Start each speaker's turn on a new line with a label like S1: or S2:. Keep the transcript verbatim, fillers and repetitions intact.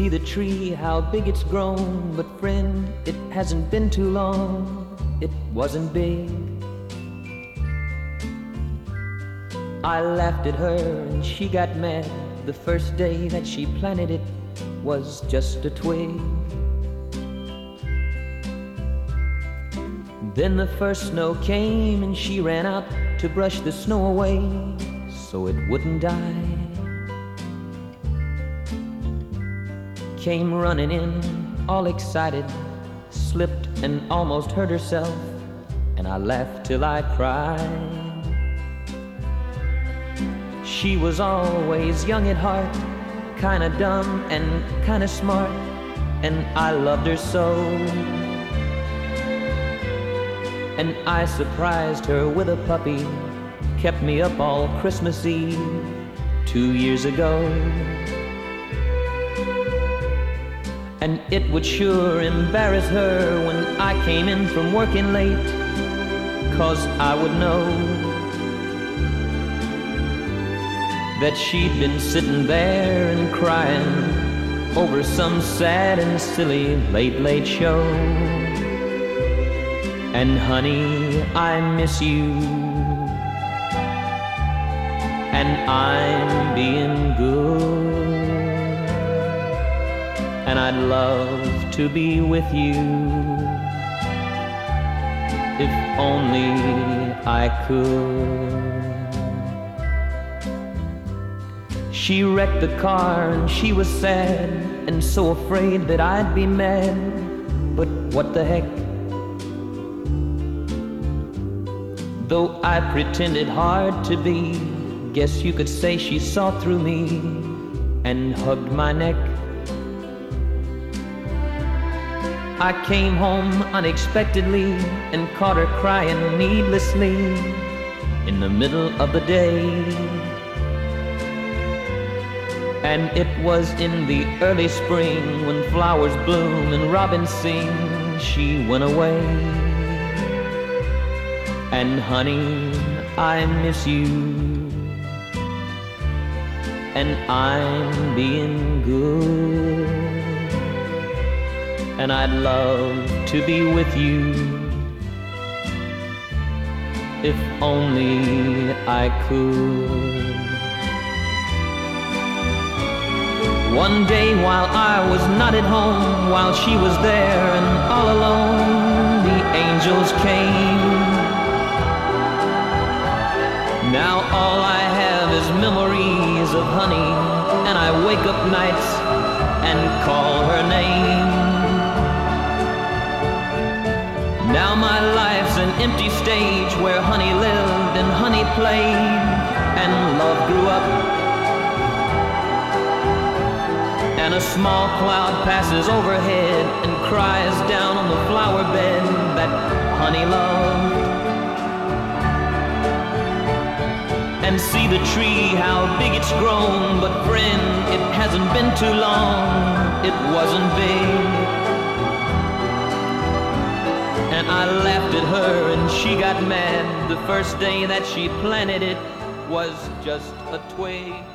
S1: see the tree, how big it's grown. But friend, it hasn't been too long, it wasn't big. I laughed at her and she got mad. The first day that she planted it was just a twig. Then the first snow came and she ran out to brush the snow away so it wouldn't die. Came running in, all excited, slipped and almost hurt herself, and I laughed till I cried. She was always young at heart, kinda dumb and kinda smart, and I loved her so. And I surprised her with a puppy, kept me up all Christmas Eve two years ago. And it would sure embarrass her when I came in from working late, 'cause I would know that she'd been sitting there and crying over some sad and silly late, late show. And honey, I miss you, and I'm being good, and I'd love to be with you if only I could. She wrecked the car and she was sad and so afraid that I'd be mad, but what the heck? Though I pretended hard to be, guess you could say she saw through me and hugged my neck. I came home unexpectedly and caught her crying needlessly in the middle of the day. And it was in the early spring when flowers bloom and robins sing, she went away. And honey, I miss you, and I'm being good, and I'd love to be with you if only I could. One day while I was not at home, while she was there and all alone, the angels came. Now all I have is memories of honey, and I wake up nights and call her name. Now my life's an empty stage where honey lived and honey played and love grew up. And a small cloud passes overhead and cries down on the flower bed that honey loved. And see the tree, how big it's grown. But friend, it hasn't been too long, it wasn't big. And I laughed at her and she got mad. The first day that she planted it was just a twig.